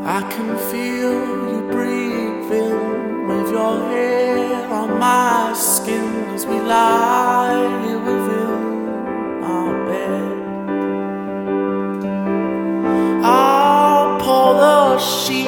I can feel you breathing with your hair on my skin as we lie here within our bed. I'll pull the sheet